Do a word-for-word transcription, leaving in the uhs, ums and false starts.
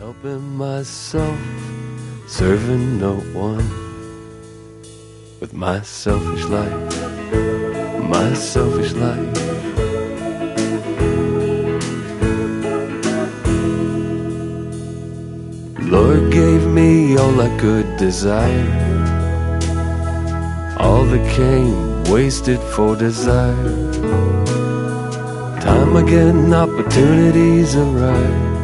Helping myself, serving no one, with my selfish life, my selfish life. Lord gave me all I could desire, all that came wasted for desire. Time again, opportunities arise.